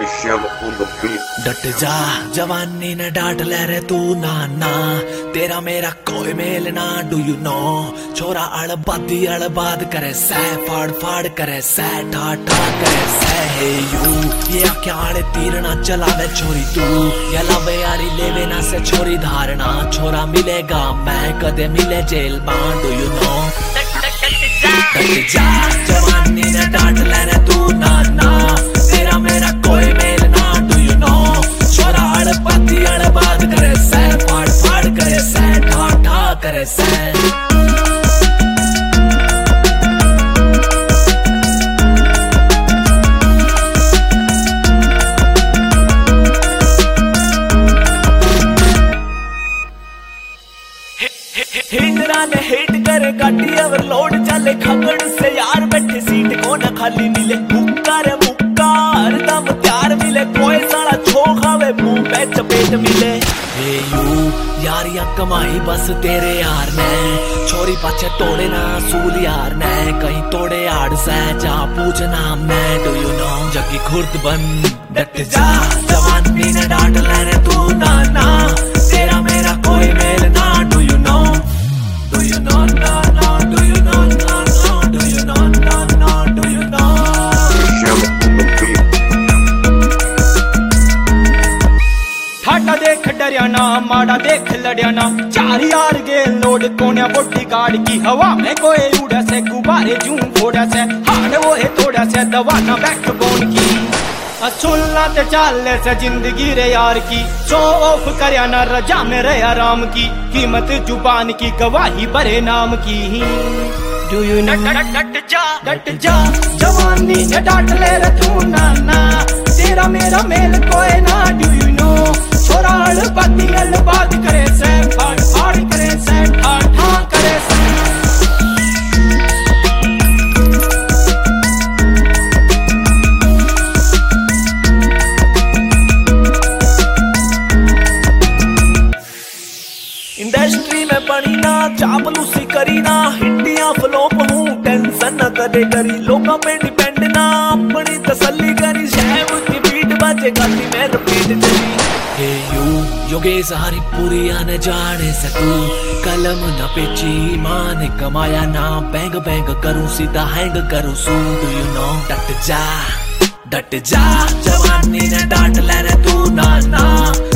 Michelle on the beat. डट जा जवानी ने डांट ले रे तू नाना, तेरा मेरा कोई मेल ना डू यू नो। छोरा अड़बाद करे सै, फाड़ फाड़ करे सै, ठा ठा करे सै। हे यू ये आख्याड़े तीरना चलावे छोरी तू, या लावे यारी लेवे ना से छोरी धारणा। छोरा मिलेगा मैं कदे मिले जेल बां डू यू नो। डट जा जवानी ने डांट ले रे तू नाना, तेरा मेरा कोई मेल ना डू यू नो। छोरा अड़बाद करे सै, फाड़ फाड़ करे सै, ठा ठा करे सै। हिटरा ने हिट करे गाड़ी ओवरलोड चले खगड़ से यार बैठे सीट को न खाली मिले। मुक्का रे मुक्का हरदम प्यार मिले, कोई साला छो खावे मुंह पे चपेट मिले। हे यू यारियां कमाई बस तेरे यार ने, छोरी पाछे तोड़े ना सूल यार ने। कहीं तोड़े आड़ से जा पूछ नाम ने डू यू नो। जगी खुर्द बन डट जा जवानी ने डांट ले रे तू नाना, तेरा मेरा कोई मेल ना do you know. Do you know, no, no, do you know, no, no, do you know, no, no, do you know? Michelle on the beat. ठाटा देख डरिया ना, माड़ा देख लड़िया ना। चार यार गे लोड कोन्या बोटी गाड़ की हवा में कोई उड़ा से, गुब्बारे जूं फोड़ा से। हाड़ वो है थोड़ा से दवाना बैकबोन की। सुनना ते चाले से जिंदगी रे यार की, शो ऑफ करया ना रजा में रे आराम की। कीमत जुबान की गवाही बड़े नाम की। डू यू नो डट जा जवानी ने डांट ले रे तू नाना, तेरा मेरा मेल कोई ना डू यू नो। छोरा अड़बाद करे से, फाड़ फाड़ करे से, ठा ठा करे से। इंडस्ट्री में बनी ना चापलूसी करी ना, हिटियां फ्लॉप हूँ टेंशन न कदे करी। लोगों पे डिपेंड ना अपनी तसल्ली करी, शैव की बीट बाजे गाती में रिपीट चली। हे यू योगेश हरिपुरी आने जाने सकूं, कलम न पेची मान कमाया ना। बैंग बैंग करूं सीधा हैंग करूं सू डू यू नो। डट जा जवानी ने डांट ले रे तू नाना,